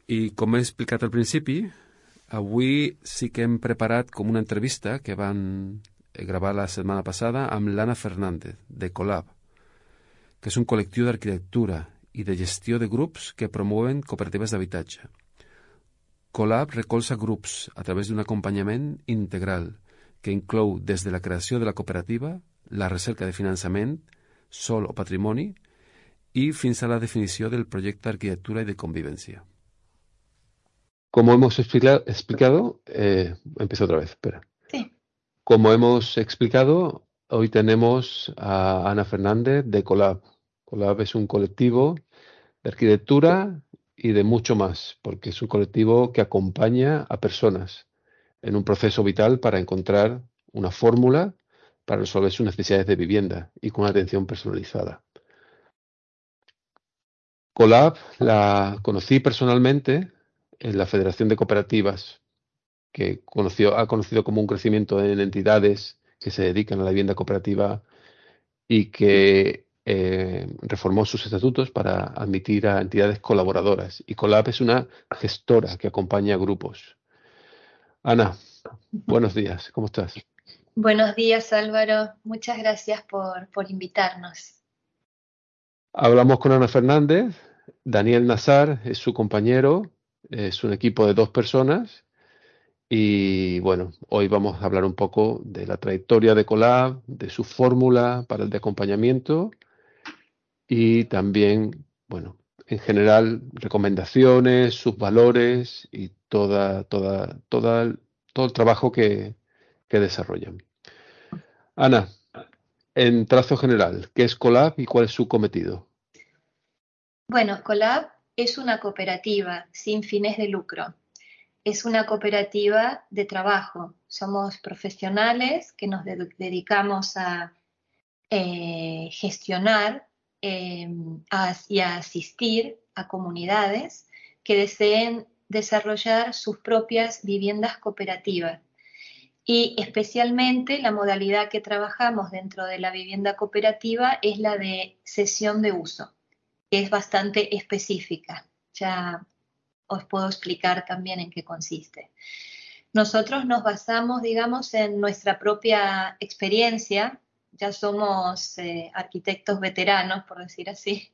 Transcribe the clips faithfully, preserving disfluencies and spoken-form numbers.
I com he explicat al principi, avui sí que hem preparat com una entrevista que van gravar la setmana passada amb l'Anna Fernández, de Colab, que és un col·lectiu d'arquitectura i de gestió de grups que promouen cooperatives d'habitatge. Colab recolza grups a través d'un acompanyament integral que inclou des de la creació de la cooperativa, la recerca de finançament, sòl o patrimoni, i fins a la definició del projecte d'arquitectura i de convivència. Como hemos explica- explicado, eh, empiezo otra vez, espera. Sí. Como hemos explicado, hoy tenemos a Ana Fernández de Colab. Colab es un colectivo de arquitectura y de mucho más, porque es un colectivo que acompaña a personas en un proceso vital para encontrar una fórmula para resolver sus necesidades de vivienda y con una atención personalizada. Colab la conocí personalmente en la Federación de Cooperativas, que conoció, ha conocido como un crecimiento en entidades que se dedican a la vivienda cooperativa y que eh, reformó sus estatutos para admitir a entidades colaboradoras. Y Colab es una gestora que acompaña a grupos. Ana, buenos días, ¿cómo estás? Buenos días, Álvaro. Muchas gracias por, por invitarnos. Hablamos con Ana Fernández. Daniel Nazar es su compañero. Es un equipo de dos personas y bueno, hoy vamos a hablar un poco de la trayectoria de Colab, de su fórmula para el de acompañamiento y también, bueno, en general, recomendaciones, sus valores y toda, toda, toda, todo el trabajo que, que desarrollan. Ana, en trazo general, ¿qué es Colab y cuál es su cometido? Bueno, Colab es una cooperativa sin fines de lucro. Es una cooperativa de trabajo. Somos profesionales que nos de- dedicamos a eh, gestionar eh, a- y a asistir a comunidades que deseen desarrollar sus propias viviendas cooperativas. Y especialmente la modalidad que trabajamos dentro de la vivienda cooperativa es la de cesión de uso, que es bastante específica. Ya os puedo explicar también en qué consiste. Nosotros nos basamos, digamos, en nuestra propia experiencia. Ya somos eh, arquitectos veteranos, por decir así.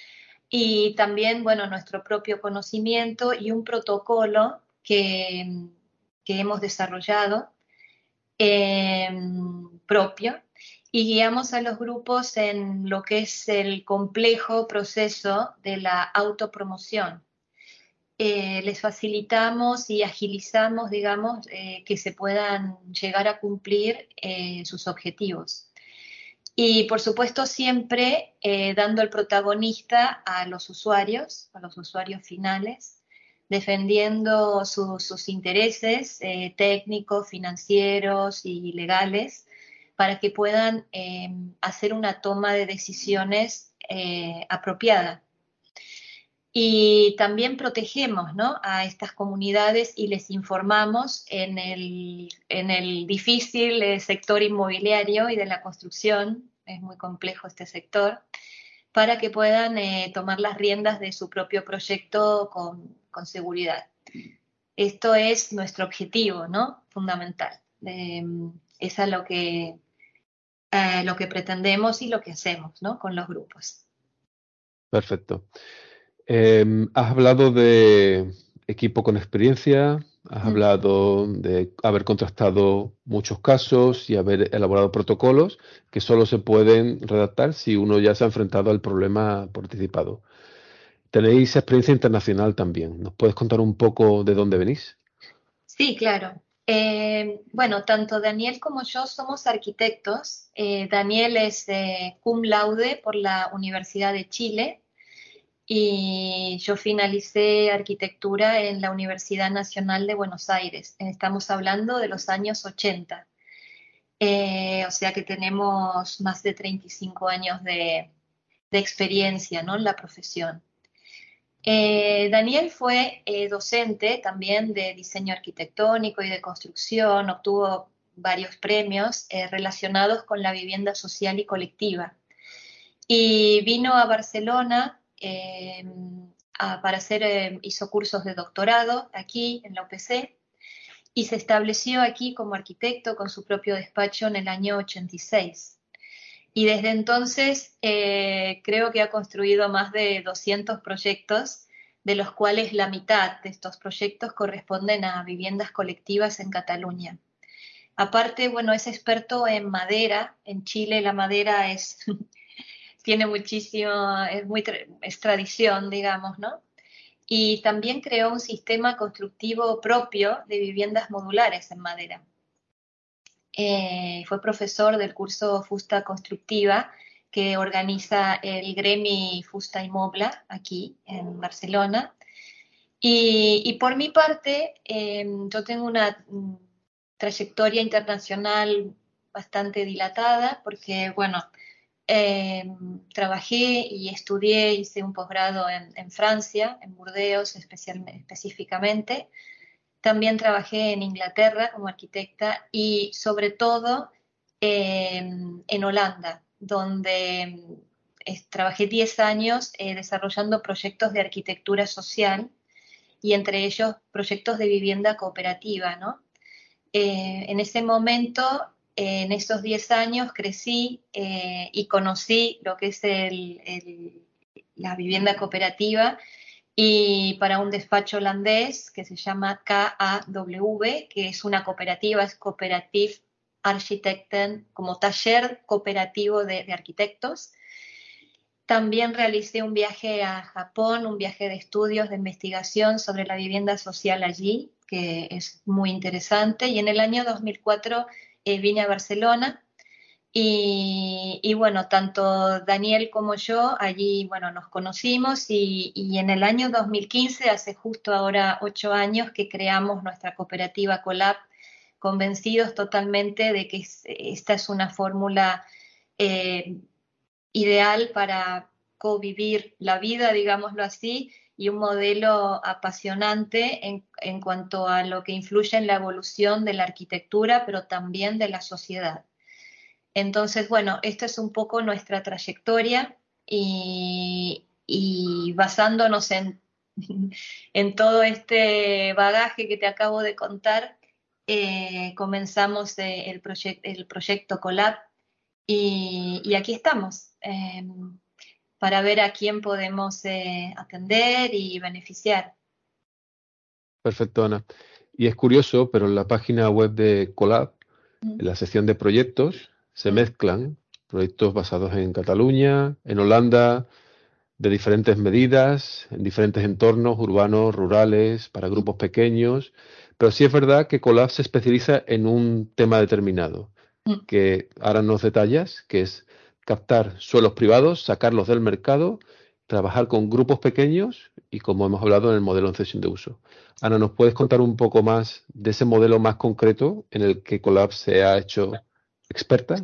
Y también, bueno, nuestro propio conocimiento y un protocolo que, que hemos desarrollado eh, propio, y guiamos a los grupos en lo que es el complejo proceso de la autopromoción. Eh, les facilitamos y agilizamos, digamos, eh, que se puedan llegar a cumplir eh, sus objetivos. Y por supuesto siempre eh, dando el protagonista a los usuarios, a los usuarios finales, defendiendo su, sus intereses eh, técnicos, financieros y legales para que puedan eh, hacer una toma de decisiones eh, apropiada. Y también protegemos, ¿no?, a estas comunidades y les informamos en el, en el difícil eh, sector inmobiliario y de la construcción, es muy complejo este sector, para que puedan eh, tomar las riendas de su propio proyecto con, con seguridad. Esto es nuestro objetivo, ¿no?, fundamental. Eh, es a lo que, eh, lo que pretendemos y lo que hacemos, ¿no?, con los grupos. Perfecto. Eh, has hablado de equipo con experiencia, has Mm. hablado de haber contrastado muchos casos y haber elaborado protocolos que solo se pueden redactar si uno ya se ha enfrentado al problema participado. Tenéis experiencia internacional también. ¿Nos puedes contar un poco de dónde venís? Sí, claro. Eh, bueno, tanto Daniel como yo somos arquitectos. Eh, Daniel es eh, cum laude por la Universidad de Chile y yo finalicé arquitectura en la Universidad Nacional de Buenos Aires. Estamos hablando de los años ochenta. Eh, o sea que tenemos más de treinta y cinco años de, de experiencia, ¿no?, en la profesión. Eh, Daniel fue eh, docente también de diseño arquitectónico y de construcción, obtuvo varios premios eh, relacionados con la vivienda social y colectiva. Y vino a Barcelona eh, a, para hacer, eh, hizo cursos de doctorado aquí en la U P C y se estableció aquí como arquitecto con su propio despacho en el año ochenta y seis. Y desde entonces eh, creo que ha construido más de doscientos proyectos, de los cuales la mitad de estos proyectos corresponden a viviendas colectivas en Cataluña. Aparte, bueno, es experto en madera. En Chile la madera es, tiene muchísimo, es muy, es tradición, digamos, ¿no? Y también creó un sistema constructivo propio de viviendas modulares en madera. Eh, fue profesor del curso Fusta Constructiva que organiza el Gremi Fusta y Mobla aquí en Barcelona. Y, y por mi parte, eh, yo tengo una mm, trayectoria internacional bastante dilatada porque, bueno, eh, trabajé y estudié, hice un posgrado en, en Francia, en Burdeos específicamente. También trabajé en Inglaterra como arquitecta y sobre todo eh, en Holanda, donde eh, trabajé diez años eh, desarrollando proyectos de arquitectura social y entre ellos proyectos de vivienda cooperativa, ¿no? Eh, en ese momento, eh, en esos diez años, crecí eh, y conocí lo que es el, el, la vivienda cooperativa y para un despacho holandés que se llama K A W, que es una cooperativa, es Cooperative Architecten, como taller cooperativo de, de arquitectos. También realicé un viaje a Japón, un viaje de estudios, de investigación sobre la vivienda social allí, que es muy interesante. Y en el año dos mil cuatro eh, vine a Barcelona y, y bueno, tanto Daniel como yo allí, bueno, nos conocimos y, y en el año dos mil quince, hace justo ahora ocho años, que creamos nuestra cooperativa Colab, convencidos totalmente de que es, esta es una fórmula eh, ideal para convivir la vida, digámoslo así, y un modelo apasionante en, en cuanto a lo que influye en la evolución de la arquitectura, pero también de la sociedad. Entonces, bueno, esta es un poco nuestra trayectoria y, y basándonos en, en todo este bagaje que te acabo de contar, eh, comenzamos eh, el, proyec el proyecto Colab y, y aquí estamos eh, para ver a quién podemos eh, atender y beneficiar. Perfecto, Ana. Y es curioso, pero en la página web de Colab, Mm. en la sección de proyectos, se Mm. mezclan proyectos basados en Cataluña, en Holanda, de diferentes medidas, en diferentes entornos urbanos, rurales, para grupos pequeños. Pero sí es verdad que Colab se especializa en un tema determinado, Mm. que ahora nos detallas, que es captar suelos privados, sacarlos del mercado, trabajar con grupos pequeños y, como hemos hablado, en el modelo en cesión de uso. Ana, ¿nos puedes contar un poco más de ese modelo más concreto en el que Colab se ha hecho experta?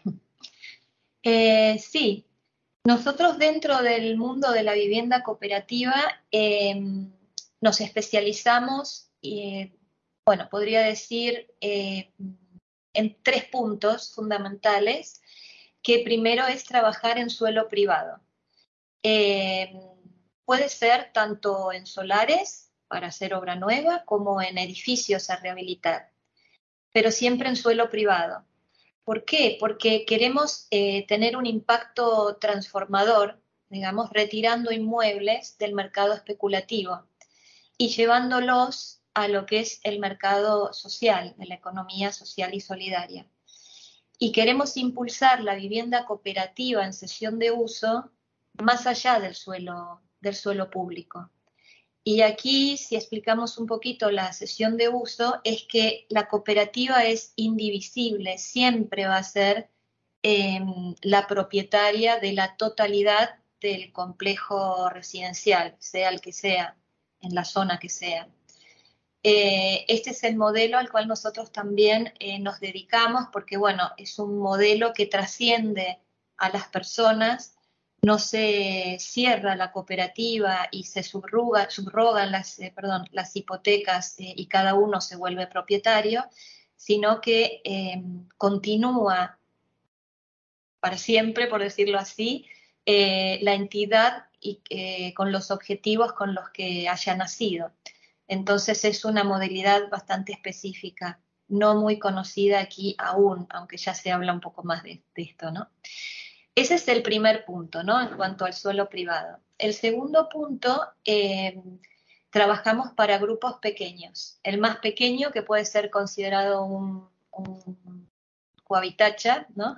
Eh, sí, nosotros dentro del mundo de la vivienda cooperativa eh, nos especializamos, eh, bueno, podría decir, eh, en tres puntos fundamentales, que primero es trabajar en suelo privado. Eh, puede ser tanto en solares para hacer obra nueva como en edificios a rehabilitar, pero siempre en suelo privado. ¿Por qué? Porque queremos eh, tener un impacto transformador, digamos, retirando inmuebles del mercado especulativo y llevándolos a lo que es el mercado social, de la economía social y solidaria. Y queremos impulsar la vivienda cooperativa en cesión de uso más allá del suelo, del suelo público. Y aquí, si explicamos un poquito la cesión de uso, es que la cooperativa es indivisible, siempre va a ser eh, la propietaria de la totalidad del complejo residencial, sea el que sea, en la zona que sea. Eh, este es el modelo al cual nosotros también eh, nos dedicamos porque, bueno, es un modelo que trasciende a las personas, no se cierra la cooperativa y se subroga, subrogan las, eh, perdón, las hipotecas eh, y cada uno se vuelve propietario, sino que eh, continúa para siempre, por decirlo así, eh, la entidad y eh, con los objetivos con los que haya nacido. Entonces es una modalidad bastante específica, no muy conocida aquí aún, aunque ya se habla un poco más de, de esto, ¿no? Ese es el primer punto, ¿no? En cuanto al suelo privado. El segundo punto, eh, trabajamos para grupos pequeños. El más pequeño, que puede ser considerado un, un cohabitacha, ¿no?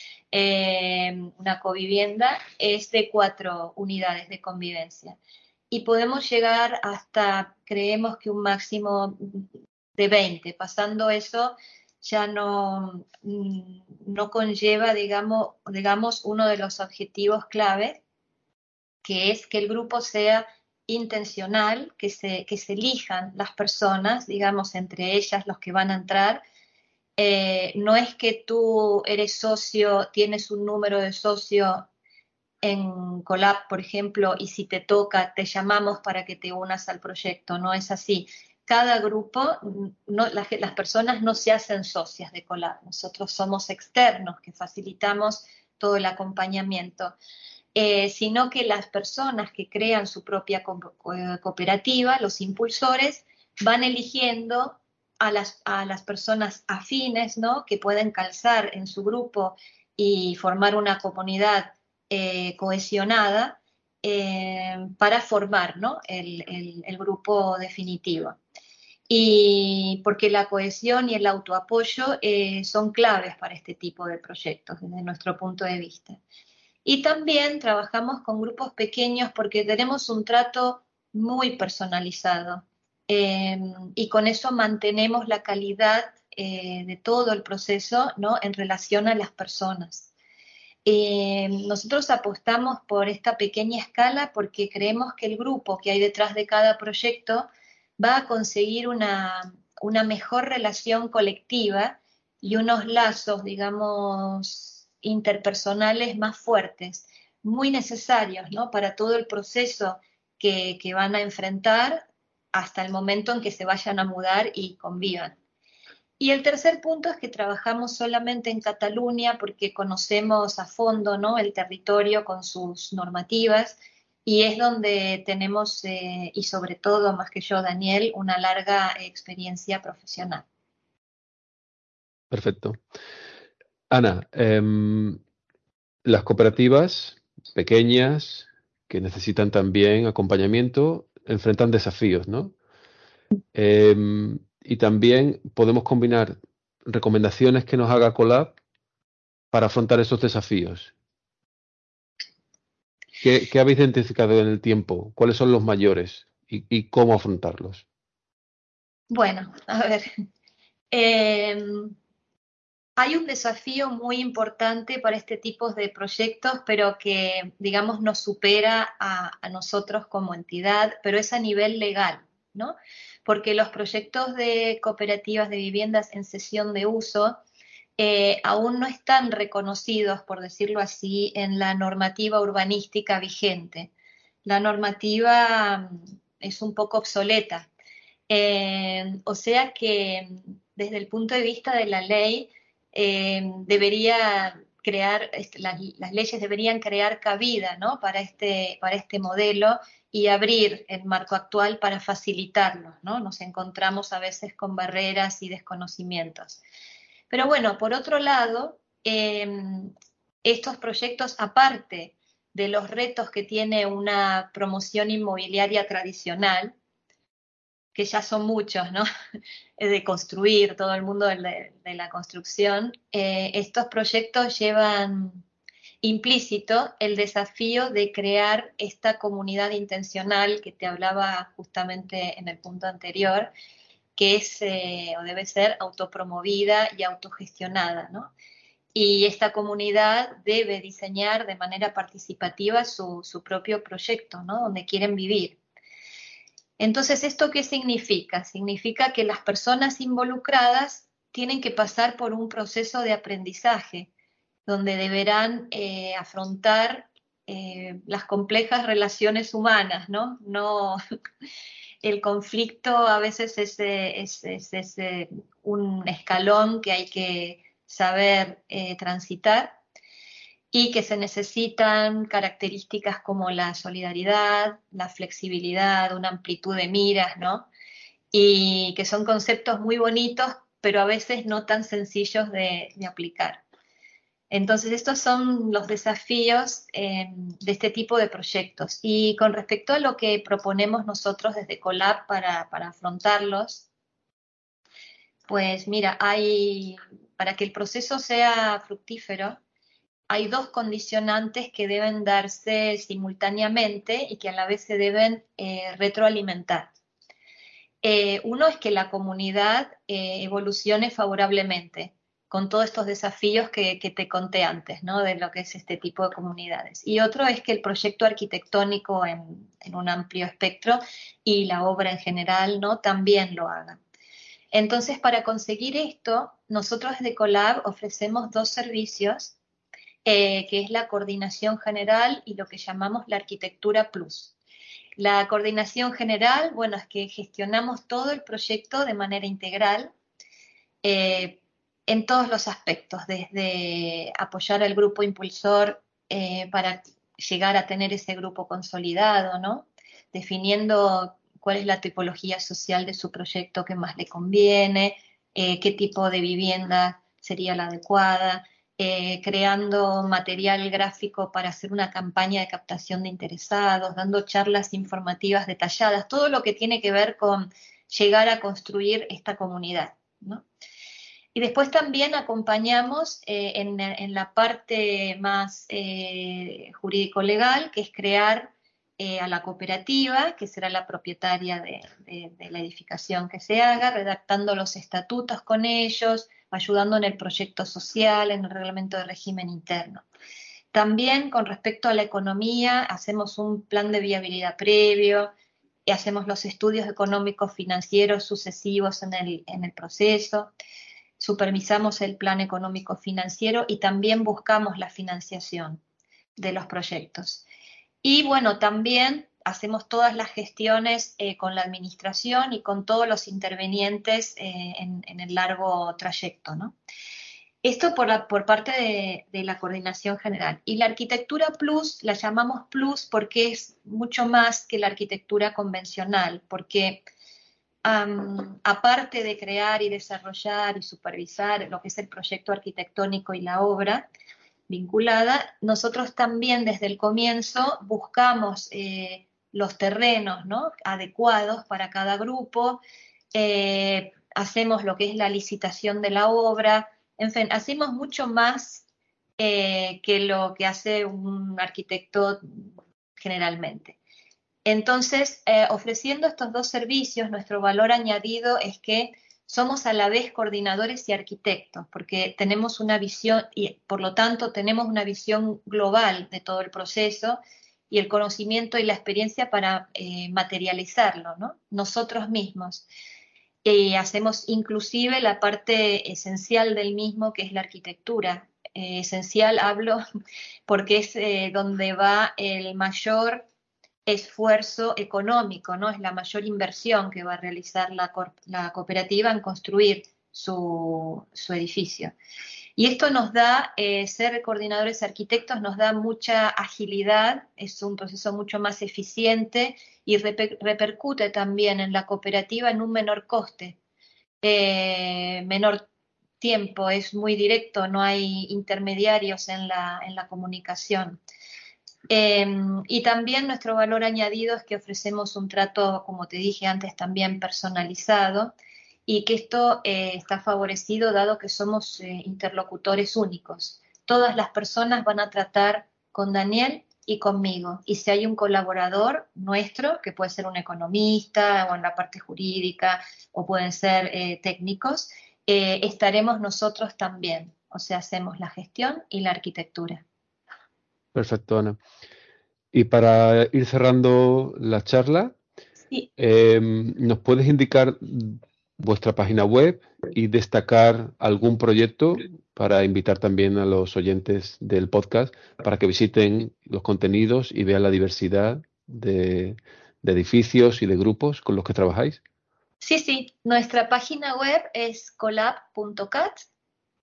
Eh, una covivienda, es de cuatro unidades de convivencia. Y podemos llegar hasta, creemos que un máximo de veinte. Pasando eso, ya no, no conlleva, digamos, digamos, uno de los objetivos clave, que es que el grupo sea intencional, que se, que se elijan las personas, digamos, entre ellas los que van a entrar. Eh, no es que tú eres socio, tienes un número de socio en Colab, por ejemplo, y si te toca, te llamamos para que te unas al proyecto. No es así. Cada grupo, no, las, las personas no se hacen socias de Colab. Nosotros somos externos que facilitamos todo el acompañamiento. Eh, sino que las personas que crean su propia co cooperativa, los impulsores, van eligiendo a las, a las personas afines, ¿no? Que pueden calzar en su grupo y formar una comunidad eh, cohesionada eh, para formar, ¿no? el, el, el grupo definitivo. Y porque la cohesión y el autoapoyo eh, son claves para este tipo de proyectos desde nuestro punto de vista. Y también trabajamos con grupos pequeños porque tenemos un trato muy personalizado eh, y con eso mantenemos la calidad eh, de todo el proceso, ¿no? En relación a las personas. Eh, nosotros apostamos por esta pequeña escala porque creemos que el grupo que hay detrás de cada proyecto va a conseguir una, una mejor relación colectiva y unos lazos, digamos, interpersonales más fuertes, muy necesarios, ¿no? Para todo el proceso que, que van a enfrentar hasta el momento en que se vayan a mudar y convivan. Y el tercer punto es que trabajamos solamente en Cataluña porque conocemos a fondo, ¿no? El territorio con sus normativas y es donde tenemos, eh, y sobre todo, más que yo, Daniel, una larga experiencia profesional. Perfecto. Ana, eh, las cooperativas pequeñas que necesitan también acompañamiento enfrentan desafíos, ¿no? Eh, y también podemos combinar recomendaciones que nos haga Colab para afrontar esos desafíos. ¿Qué, qué habéis identificado en el tiempo? ¿Cuáles son los mayores y, y cómo afrontarlos? Bueno, a ver, eh, hay un desafío muy importante para este tipo de proyectos, pero que, digamos, nos supera a, a nosotros como entidad, pero es a nivel legal, ¿no? Porque los proyectos de cooperativas de viviendas en cesión de uso eh, aún no están reconocidos, por decirlo así, en la normativa urbanística vigente. La normativa mm, es un poco obsoleta. Eh, o sea que desde el punto de vista de la ley, eh, debería crear, las, las, leyes deberían crear cabida, ¿no? para, este, para este modelo y abrir el marco actual para facilitarlo, ¿no? Nos encontramos a veces con barreras y desconocimientos. Pero bueno, por otro lado, eh, estos proyectos, aparte de los retos que tiene una promoción inmobiliaria tradicional, que ya son muchos, ¿no? De construir, todo el mundo de la, de la construcción, eh, estos proyectos llevan implícito el desafío de crear esta comunidad intencional que te hablaba justamente en el punto anterior, que es eh, o debe ser autopromovida y autogestionada, ¿no? Y esta comunidad debe diseñar de manera participativa su, su propio proyecto, ¿no? Donde quieren vivir. Entonces, ¿esto qué significa? Significa que las personas involucradas tienen que pasar por un proceso de aprendizaje, donde deberán eh, afrontar eh, las complejas relaciones humanas, ¿no? No el conflicto a veces es, es, es, es eh, un escalón que hay que saber eh, transitar. y que se necesitan características como la solidaridad, la flexibilidad, una amplitud de miras, ¿no? Y que son conceptos muy bonitos, pero a veces no tan sencillos de, de aplicar. Entonces, estos son los desafíos eh, de este tipo de proyectos. Y con respecto a lo que proponemos nosotros desde Colab para, para afrontarlos, pues mira, hay, para que el proceso sea fructífero, hay dos condicionantes que deben darse simultáneamente y que a la vez se deben eh, retroalimentar. Eh, uno es que la comunidad eh, evolucione favorablemente con todos estos desafíos que, que te conté antes, ¿no? De lo que es este tipo de comunidades. Y otro es que el proyecto arquitectónico en, en un amplio espectro y la obra en general, ¿no? También lo hagan. Entonces, para conseguir esto, nosotros desde Colab ofrecemos dos servicios, eh, que es la coordinación general y lo que llamamos la arquitectura plus. La coordinación general, bueno, es que gestionamos todo el proyecto de manera integral, eh, en todos los aspectos, desde apoyar al grupo impulsor eh, para llegar a tener ese grupo consolidado, ¿no? Definiendo cuál es la tipología social de su proyecto que más le conviene, eh, qué tipo de vivienda sería la adecuada, eh, creando material gráfico para hacer una campaña de captación de interesados, dando charlas informativas detalladas, todo lo que tiene que ver con llegar a construir esta comunidad, ¿no? Y después también acompañamos eh, en, en, la parte más eh, jurídico-legal, que es crear eh, a la cooperativa, que será la propietaria de, de, de la edificación que se haga, redactando los estatutos con ellos, ayudando en el proyecto social, en el reglamento de régimen interno. También con respecto a la economía, hacemos un plan de viabilidad previo, y hacemos los estudios económicos financieros sucesivos en el, en el proceso, supervisamos el plan económico financiero y también buscamos la financiación de los proyectos. Y bueno, también hacemos todas las gestiones eh, con la administración y con todos los intervenientes eh, en, en el largo trayecto, ¿no? Esto por, la, por parte de, de la coordinación general. Y la arquitectura plus la llamamos plus porque es mucho más que la arquitectura convencional, porque Um, aparte de crear y desarrollar y supervisar lo que es el proyecto arquitectónico y la obra vinculada, nosotros también desde el comienzo buscamos eh, los terrenos, ¿no?, adecuados para cada grupo, eh, hacemos lo que es la licitación de la obra, en fin, hacemos mucho más eh, que lo que hace un arquitecto generalmente. Entonces, eh, ofreciendo estos dos servicios, nuestro valor añadido es que somos a la vez coordinadores y arquitectos, porque tenemos una visión y por lo tanto tenemos una visión global de todo el proceso y el conocimiento y la experiencia para eh, materializarlo, ¿no?, nosotros mismos. Y hacemos inclusive la parte esencial del mismo, que es la arquitectura. Eh, esencial hablo porque es eh, donde va el mayor esfuerzo económico, ¿no? Es la mayor inversión que va a realizar la, la cooperativa en construir su, su edificio. Y esto nos da, eh, ser coordinadores arquitectos nos da mucha agilidad, es un proceso mucho más eficiente y reper, repercute también en la cooperativa en un menor coste, eh, menor tiempo, es muy directo, no hay intermediarios en la, en la comunicación. Eh, y también nuestro valor añadido es que ofrecemos un trato, como te dije antes, también personalizado, y que esto eh, está favorecido dado que somos eh, interlocutores únicos. Todas las personas van a tratar con Daniel y conmigo, y si hay un colaborador nuestro, que puede ser un economista o en la parte jurídica, o pueden ser eh, técnicos, eh, estaremos nosotros también, o sea, hacemos la gestión y la arquitectura. Perfecto, Ana. Y para ir cerrando la charla, sí. eh, ¿nos puedes indicar vuestra página web y destacar algún proyecto para invitar también a los oyentes del podcast para que visiten los contenidos y vean la diversidad de, de edificios y de grupos con los que trabajáis? Sí, sí, nuestra página web es colab punto cat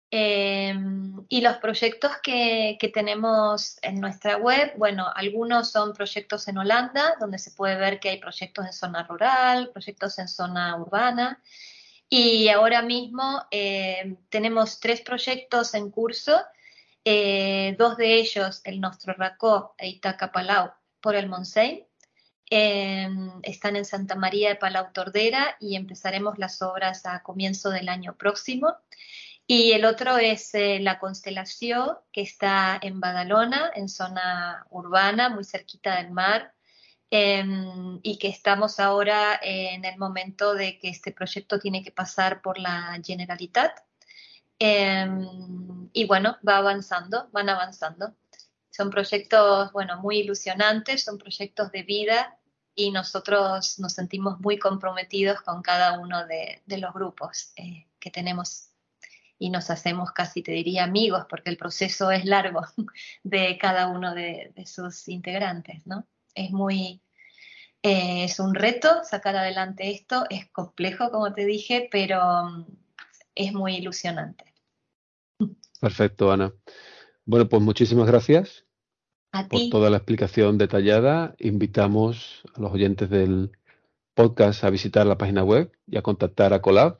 Eh, y los proyectos que, que tenemos en nuestra web, bueno, algunos son proyectos en Holanda, donde se puede ver que hay proyectos en zona rural, proyectos en zona urbana. Y ahora mismo eh, tenemos tres proyectos en curso, eh, dos de ellos, el Nostro Racó e Itaca Palau, por el Montseny. Eh, están en Santa María de Palau Tordera y empezaremos las obras a comienzo del año próximo. Y el otro es eh, la Constelación, que está en Badalona, en zona urbana, muy cerquita del mar, eh, y que estamos ahora en el momento de que este proyecto tiene que pasar por la Generalitat. Eh, y bueno, va avanzando, van avanzando. Son proyectos, bueno, muy ilusionantes, son proyectos de vida y nosotros nos sentimos muy comprometidos con cada uno de, de los grupos eh, que tenemos y nos hacemos casi, te diría, amigos, porque el proceso es largo de cada uno de, de sus integrantes, ¿no? Es muy, eh, es un reto sacar adelante esto, es complejo, como te dije, pero um, es muy ilusionante. Perfecto, Ana. Bueno, pues muchísimas gracias A por ti. toda la explicación detallada. Invitamos a los oyentes del podcast a visitar la página web y a contactar a Colab.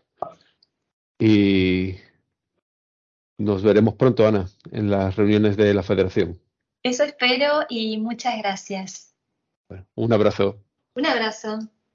Y nos veremos pronto, Ana, en las reuniones de la Federación. Eso espero y muchas gracias. Bueno, un abrazo. Un abrazo.